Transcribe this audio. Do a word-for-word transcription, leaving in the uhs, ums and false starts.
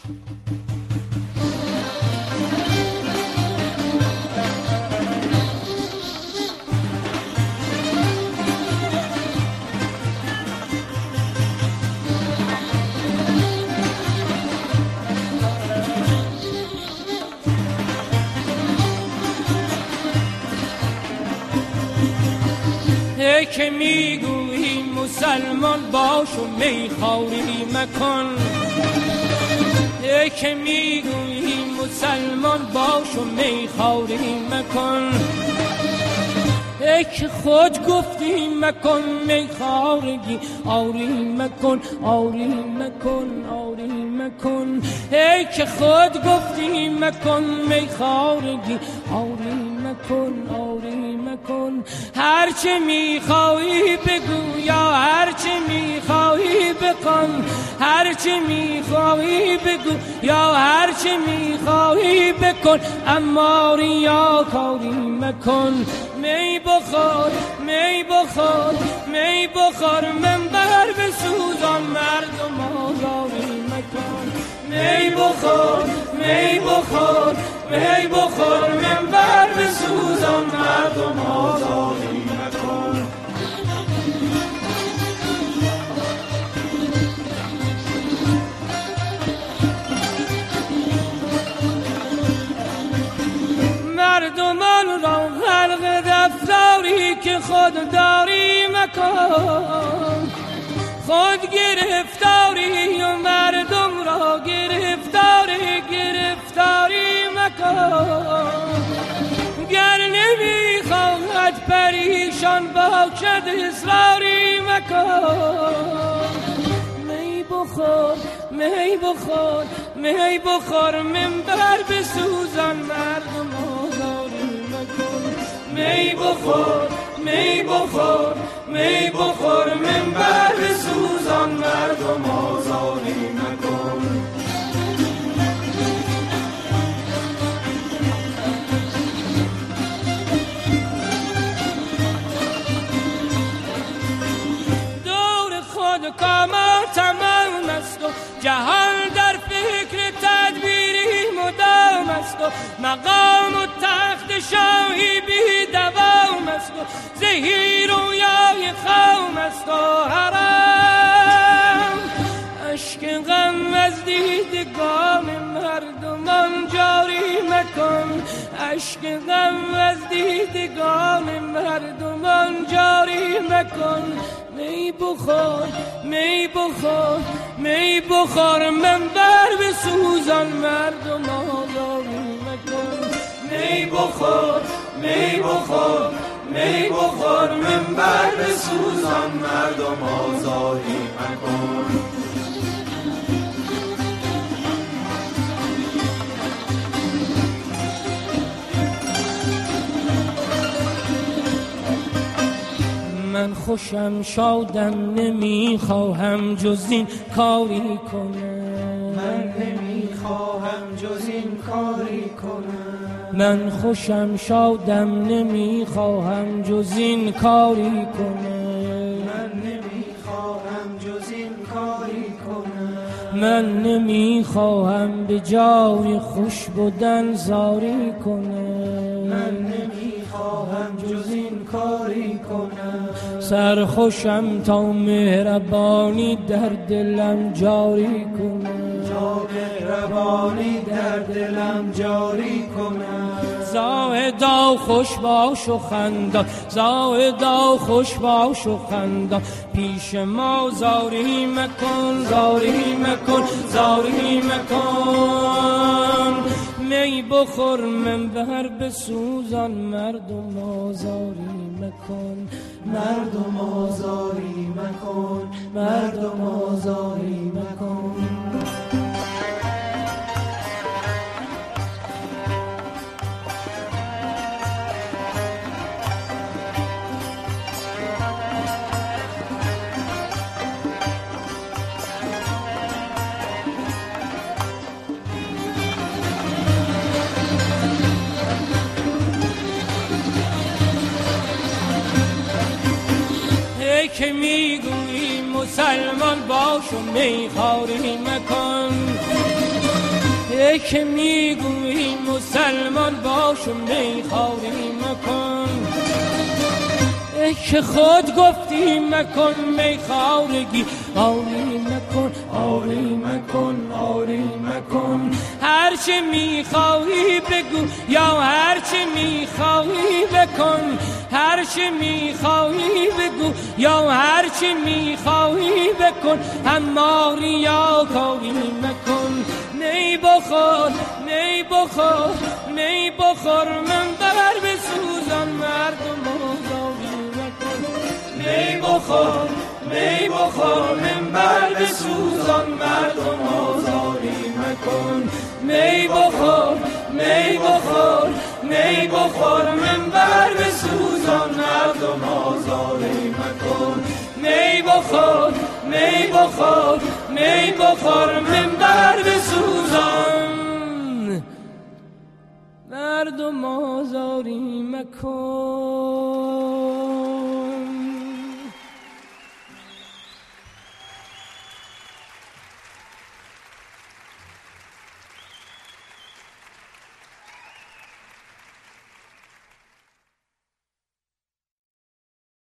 ای که میگویی مسلمان باش و میخواری مکن، ای که میگویی مسلمان باش و میخواری مکن، ای که خود گفتی مکن میخوارگی آری مکن، آری مکن، آری مکن، ای که خود گفتی مکن میخوارگی آری مکن، آری مکن. هرچه میخواهی بگو یا هرچه میخواهی بکن، هرچه میخواهی بگو یا هرچه میخواهی بکن، اما ریاکاری مکن. می بخور می بخور می بخور منبر بسوزان مردم آزاری مکن. می بخور می بخور می بخور منبر بسوزان مردم آزاری مکن. مردمان را غرق دفتاری که خود داری مکن، خود گرفتاری و مردم را گرفتاری گرفتاری مکن. گر نمیخواهد پریشان باشد اصراری مکن. می بخور می بخور می بخور منبر بسوزان مردم آزاری مکن. می بخور می بخور می بخور منبر بسوزان مردم آزاری مکن. دور خود کاما تمام است و جهان در فکر تدبیری مدام است و مقام و تخت شاهی بی دوام است و زهی رویای خام است و حرام. اشک غم از دیدگان مردمان جاری مکن، اشک غم از دیدگان مردمان جاری مکن. می بخور می بخور می بخور منبر بسوزان مردم آزاری مکن. می بخور می بخور می بخور منبر بسوزان مردم آزاری مکن. من خوشم شادم نمیخواهم جز این کاری کنم، من نمیخواهم جز این کاری کنم. من خوشم شادم نمیخواهم جز این کاری کنم. من نمیخواهم جز این کاری کنم. من نمیخواهم به جای خوش بودن زاری کنم. من نمیخواهم جز این کاری کنم. سرخوشم تا مهربانی در دلم جاری کنم، تا مهربانی در دلم جاری کنم. زاهدا خوش باش و خندان، زاهدا خوش باش و خندان، پیش ما زاری مکن، زاری مکن، زاری مکن. می بخور منبر بسوزان مردم آزاری مکن، مردم آزاری مکن، مردم آزاری مکن. ای که میگویی مسلمان باش و میخواری مکن، ای که میگویی مسلمان باش و میخواری مکن، ای که خود گفتی مکن میخوارگی آری مکن، آری مکن، آری مکن. هرچه میخواهی بگو یا هرچه میخواهی بکن، هرچه میخواهی بگو یا هرچه میخواهی بکن، اما ریاکاری مکن. می بخور می بخور می بخور من بر بسوزان مردم آزاری مکن. می بخور می بخور من بر بسوزان مردم آزاری مکن. می بخور می بخور می بخور من بر بسوزان مردم آزاری مکن. می بخور می بخور می بخور من بر بسوزان مردم آزاری مکن.